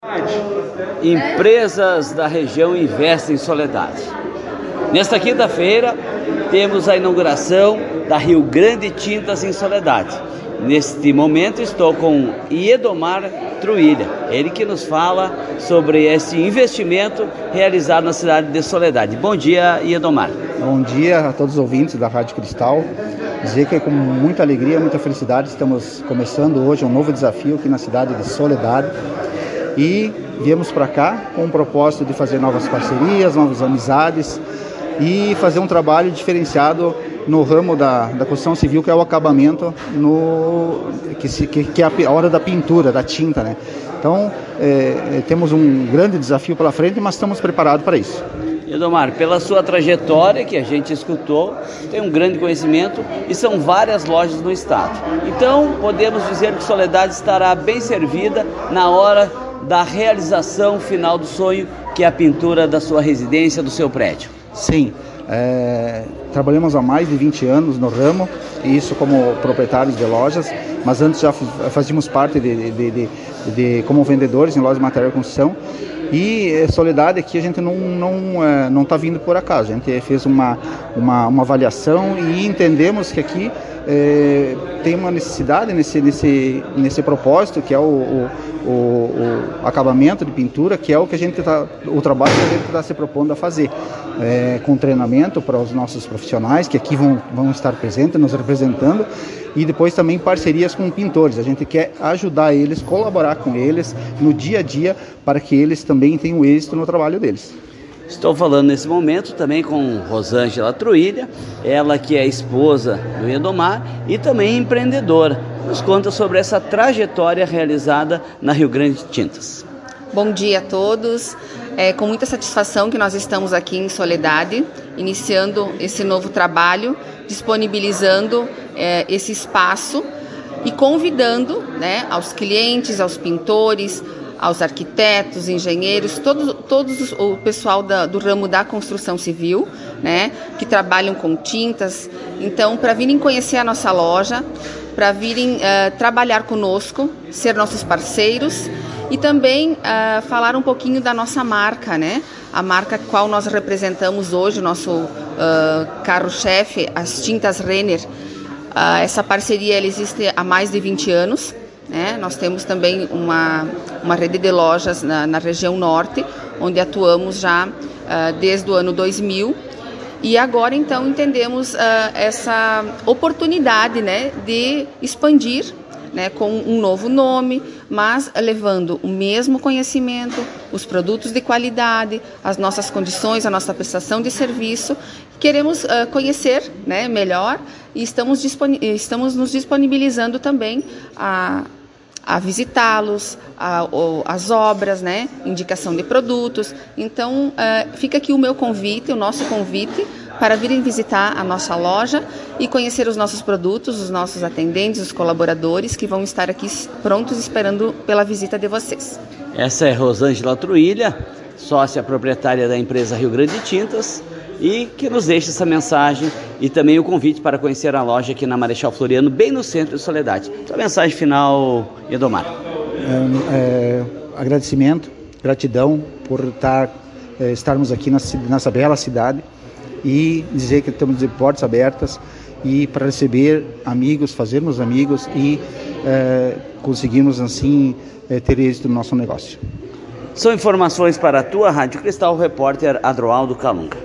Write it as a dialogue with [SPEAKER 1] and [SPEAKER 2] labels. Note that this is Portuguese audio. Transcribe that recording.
[SPEAKER 1] Empresas da região investem em Soledade. Nesta quinta-feira, temos a inauguração da Rio Grande Tintas em Soledade. Neste momento, estou com Iedomar Truilha, ele que nos fala sobre esse investimento realizado na cidade de Soledade. Bom dia, Iedomar.
[SPEAKER 2] Bom dia a todos os ouvintes da Rádio Cristal. Dizer que com muita alegria, muita felicidade, estamos começando hoje um novo desafio aqui na cidade de Soledade. E viemos para cá com o propósito de fazer novas parcerias, novas amizades e fazer um trabalho diferenciado no ramo da construção civil, que é o acabamento, que é a hora da pintura, da tinta, né? Então, temos um grande desafio pela frente, mas estamos preparados para isso.
[SPEAKER 1] Iedomar, pela sua trajetória, que a gente escutou, tem um grande conhecimento e são várias lojas no estado. Então, podemos dizer que Soledade estará bem servida na hora da realização final do sonho, que é a pintura da sua residência, do seu prédio.
[SPEAKER 2] Sim, trabalhamos há mais de 20 anos no ramo, isso como proprietários de lojas, mas antes já fazíamos parte como vendedores em lojas de material de construção. E Soledade aqui a gente não está vindo por acaso, a gente fez uma avaliação e entendemos que aqui tem uma necessidade nesse propósito, que é o acabamento de pintura, que é o trabalho que a gente está se propondo a fazer, com treinamento para os nossos profissionais que aqui vão estar presentes, nos representando, e depois também parcerias com pintores. A gente quer ajudar eles, colaborar com eles no dia a dia, para que eles também tenham êxito no trabalho deles.
[SPEAKER 1] Estou falando nesse momento também com Rosângela Truilha, ela que é esposa do Iedomar e também empreendedora. Nos conta sobre essa trajetória realizada na Rio Grande Tintas.
[SPEAKER 3] Bom dia a todos. É com muita satisfação que nós estamos aqui em Soledade, iniciando esse novo trabalho, disponibilizando esse espaço e convidando, né, aos clientes, aos pintores, aos arquitetos, engenheiros, todos o pessoal do ramo da construção civil, né, que trabalham com tintas, então para virem conhecer a nossa loja, para virem trabalhar conosco, ser nossos parceiros e também falar um pouquinho da nossa marca, né, a marca qual nós representamos hoje, o nosso carro-chefe, as tintas Renner. Essa parceria ela existe há mais de 20 anos. Nós temos também uma rede de lojas na região norte, onde atuamos já desde o ano 2000. E agora, então, entendemos essa oportunidade, né, de expandir, né, com um novo nome, mas levando o mesmo conhecimento, os produtos de qualidade, as nossas condições, a nossa prestação de serviço. Queremos conhecer, né, melhor e estamos nos disponibilizando também a visitá-los, as obras, né, indicação de produtos. Então, fica aqui o meu convite, o nosso convite, para virem visitar a nossa loja e conhecer os nossos produtos, os nossos atendentes, os colaboradores que vão estar aqui prontos esperando pela visita de vocês.
[SPEAKER 1] Essa é Rosângela Truilha, sócia proprietária da empresa Rio Grande Tintas, e que nos deixa essa mensagem e também o convite para conhecer a loja aqui na Marechal Floriano, bem no centro de Soledade. Sua mensagem final, Iedomar.
[SPEAKER 2] Agradecimento, gratidão por estarmos aqui nessa bela cidade e dizer que estamos de portas abertas e para receber amigos, fazermos amigos e conseguirmos assim ter êxito no nosso negócio.
[SPEAKER 1] São informações para a tua Rádio Cristal, o repórter Adroaldo Calunga.